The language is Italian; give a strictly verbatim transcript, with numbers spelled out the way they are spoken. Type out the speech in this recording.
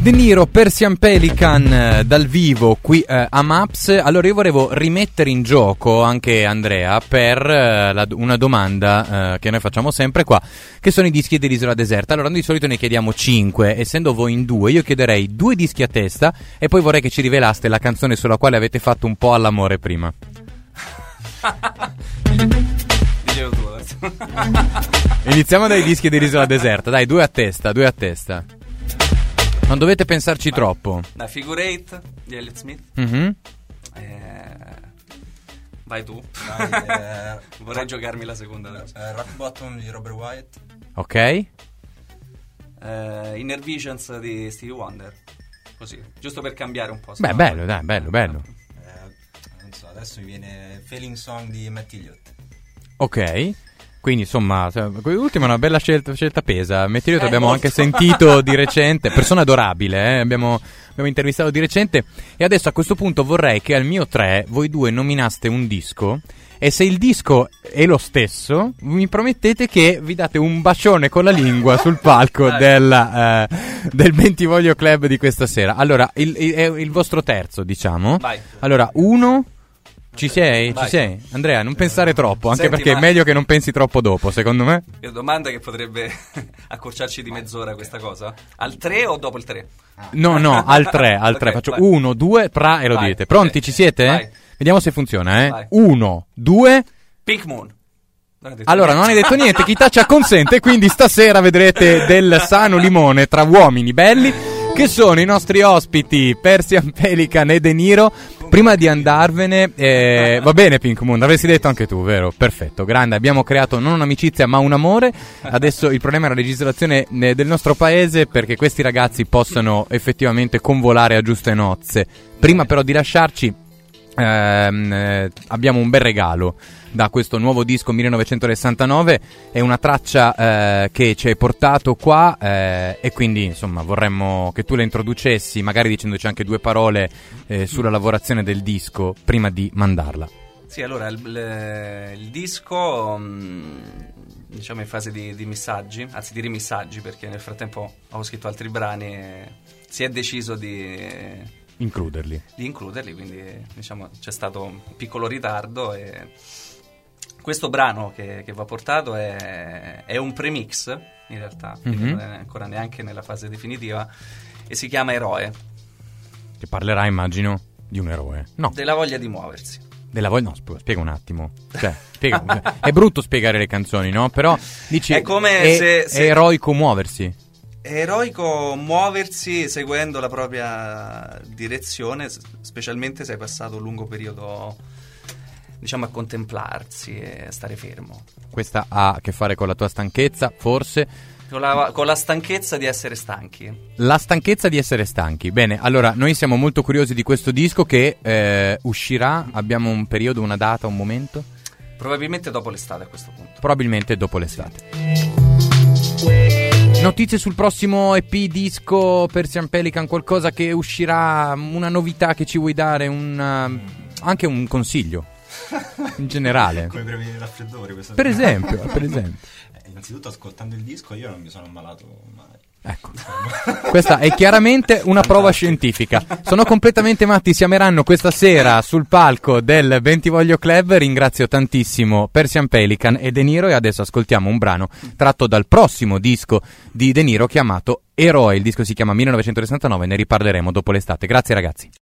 De Niro, Persian Pelican eh, dal vivo qui eh, a Maps. Allora io volevo rimettere in gioco anche Andrea per eh, la, una domanda eh, che noi facciamo sempre qua, che sono i dischi dell'Isola Deserta. Allora noi di solito ne chiediamo cinque, essendo voi in due io chiederei due dischi a testa e poi vorrei che ci rivelaste la canzone sulla quale avete fatto un po' all'amore prima. Dicevo tu adesso. Iniziamo dai dischi dell'Isola Deserta, dai, due a testa, due a testa. Non dovete pensarci Vai. troppo. La Figure Eight di Elliott Smith. Mm-hmm. Eh, vai tu. Vai, eh, Vorrei rock, giocarmi la seconda. eh, Rock Bottom di Robert Wyatt. Ok. Eh, Inner Visions di Stevie Wonder. Così, giusto per cambiare un po'. Beh, no? bello, dai, bello, bello. Eh, non so, adesso mi viene Feeling Song di Matt Elliott. Ok. Quindi insomma, l'ultima è una bella scelta, scelta pesa. Meteorite Eh, abbiamo molto. anche sentito di recente, persona adorabile, eh? abbiamo, abbiamo intervistato di recente. E adesso a questo punto vorrei che al mio tre voi due nominaste un disco. E se il disco è lo stesso, mi promettete che vi date un bacione con la lingua sul palco del, eh, del Bentivoglio Club di questa sera. Allora, il, il, è il vostro terzo, diciamo. Vai. Allora, uno... Ci sei? Vai. Ci sei? Andrea, non pensare troppo, anche Senti, perché ma- è meglio che non pensi troppo dopo, secondo me. Che domanda che potrebbe accorciarci di mezz'ora questa cosa? Al tre o dopo il tre? No, no, al tre, al tre. Ok, Faccio vai. uno, due, tra e lo Vai. dite. Pronti, ci siete? Vai. Vediamo se funziona, eh. Vai. Uno, due... Pink Moon. Non hai detto Allora, niente. non hai detto niente, chi taccia consente, quindi stasera vedrete del sano limone tra uomini belli, che sono i nostri ospiti Persian Pelican e De Niro. Prima di andarvene, eh, va bene Pink Moon, l'avresti detto anche tu, vero? Perfetto, grande, abbiamo creato non un'amicizia ma un amore. Adesso il problema è la legislazione eh, del nostro paese, perché questi ragazzi possano effettivamente convolare a giuste nozze. Prima però di lasciarci ehm, eh, abbiamo un bel regalo da questo nuovo disco millenovecentosessantanove, è una traccia eh, che ci hai portato qua eh, e quindi insomma vorremmo che tu la introducessi, magari dicendoci anche due parole eh, sulla lavorazione del disco prima di mandarla. Sì, allora il, il, il disco mh, diciamo in fase di, di missaggi, anzi di rimissaggi, perché nel frattempo ho scritto altri brani e si è deciso di... Includerli. di includerli, quindi diciamo c'è stato un piccolo ritardo e questo brano che, che va portato è, è un premix in realtà, quindi Mhm. non è ancora neanche nella fase definitiva, e si chiama Eroe, Che parlerà, immagino, di un eroe. No, della voglia di muoversi. della voglia. No, sp- spiega un attimo. Cioè, spiega. È brutto spiegare le canzoni, no? Però dici È come è, se- è se- eroico muoversi. È eroico muoversi seguendo la propria direzione, s- specialmente se hai passato un lungo periodo, diciamo, a contemplarsi e a stare fermo. Questa ha a che fare con la tua stanchezza, forse. Con la, con la stanchezza di essere stanchi. La stanchezza di essere stanchi. Bene, allora noi siamo molto curiosi di questo disco che eh, uscirà. Abbiamo un periodo, una data, un momento? Probabilmente dopo l'estate a questo punto. Probabilmente dopo l'estate. Notizie sul prossimo E P, disco, Persian Pelican, qualcosa che uscirà, una novità che ci vuoi dare, un, anche un consiglio in generale. Come prevenire i raffreddori questa Per settimana. esempio, per esempio. Eh, innanzitutto ascoltando il disco io non mi sono ammalato mai. Ecco, questa è chiaramente una prova scientifica. Sono completamente matti, si ameranno questa sera sul palco del Bentivoglio Club. Ringrazio tantissimo Persian Pelican e De Niro, e adesso ascoltiamo un brano tratto dal prossimo disco di De Niro chiamato Eroe. Il disco si chiama millenovecentosessantanove, ne riparleremo dopo l'estate. Grazie ragazzi.